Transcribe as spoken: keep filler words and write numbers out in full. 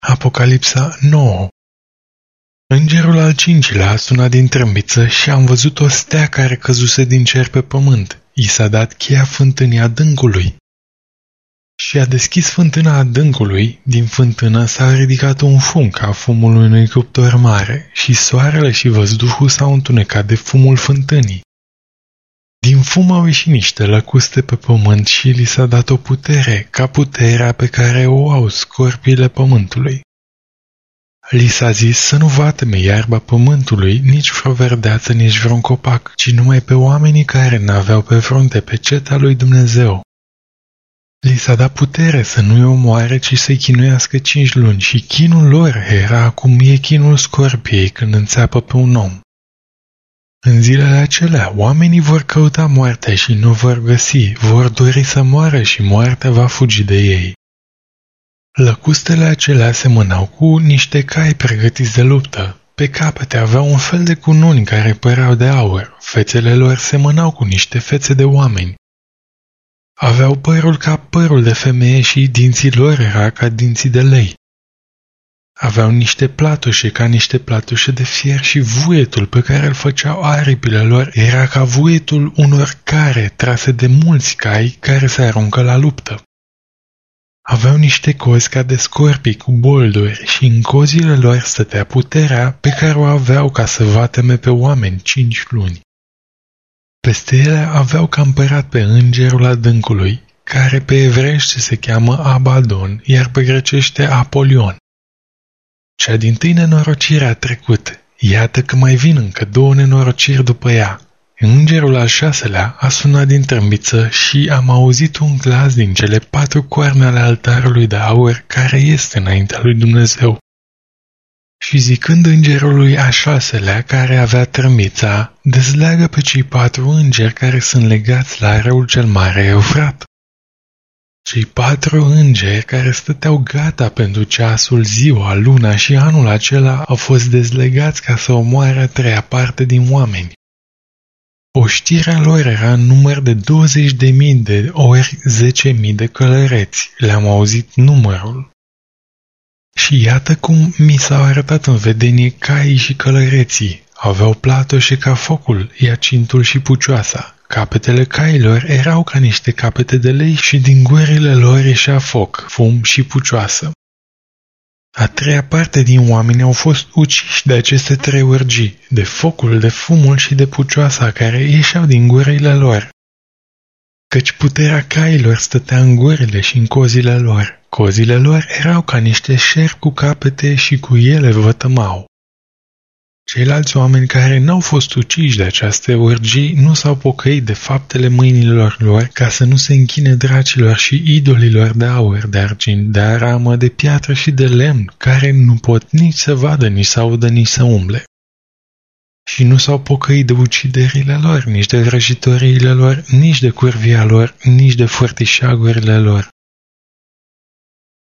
Apocalipsa nouă. Îngerul al cincilea a sunat din trâmbiță și am văzut o stea care căzuse din cer pe pământ. I s-a dat cheia fântânii adâncului. Și a deschis fântâna adâncului, din fântână s-a ridicat un fum ca fumul unui cuptor mare și soarele și văzduhul s-au întunecat de fumul fântânii. Din fum au ieșit niște lăcuste pe pământ și li s-a dat o putere, ca puterea pe care o au scorpiile pământului. Li s-a zis să nu vateme iarba pământului, nici vreo verdeață, nici vreun copac, ci numai pe oamenii care n-aveau pe frunte peceta lui Dumnezeu. Li s-a dat putere să nu-i omoare, ci să-i chinuiască cinci luni și chinul lor era cum e chinul scorpiei când înțeapă pe un om. În zilele acelea, oamenii vor căuta moartea și nu vor găsi, vor dori să moară și moartea va fugi de ei. Lăcustele acelea semănau cu niște cai pregătiți de luptă. Pe capete aveau un fel de cununi care păreau de aur, fețele lor semănau cu niște fețe de oameni. Aveau părul ca părul de femeie și dinții lor era ca dinții de lei. Aveau niște platușe ca niște platușe de fier și vuietul pe care îl făceau aripile lor era ca vuietul unor care trase de mulți cai care se aruncă la luptă. Aveau niște cozi ca de scorpii cu bolduri și în cozile lor stătea puterea pe care o aveau ca să vateme pe oameni cinci luni. Peste ele aveau ca împărat pe îngerul adâncului, care pe evreiește se cheamă Abadon, iar pe grecește Apolion. Cea dintâi nenorocire a trecut, iată că mai vin încă două nenorociri după ea. Îngerul al șaselea a sunat din trâmbiță și am auzit un glas din cele patru coarne ale altarului de aur care este înaintea lui Dumnezeu. Și zicând îngerului al șaselea care avea trâmbița, dezleagă pe cei patru îngeri care sunt legați la râul cel mare Eufrat. Cei patru îngeri care stăteau gata pentru ceasul, ziua, luna și anul acela au fost dezlegați ca să omoare a treia parte din oameni. Oștirea lor era în număr de douăzeci de mii de ori zece mii de călăreți. Le-am auzit numărul. Și iată cum mi s-au arătat în vedenie caii și călăreții. Aveau platoșe ca focul, iacintul și pucioasa. Capetele cailor erau ca niște capete de lei și din gurile lor ieșea foc, fum și pucioasă. A treia parte din oameni au fost uciși de aceste trei urgii, de focul, de fumul și de pucioasa care ieșeau din gurile lor. Căci puterea cailor stătea în gurile și în cozile lor. Cozile lor erau ca niște șerpi cu capete și cu ele vătămau. Ceilalți oameni care n-au fost uciși de aceste urgii nu s-au pocăit de faptele mâinilor lor ca să nu se închine dracilor și idolilor de aur, de argint, de aramă, de piatră și de lemn, care nu pot nici să vadă, nici să audă, nici să umble. Și nu s-au pocăit de uciderile lor, nici de vrăjitoriile lor, nici de curvia lor, nici de fărtișagurile lor.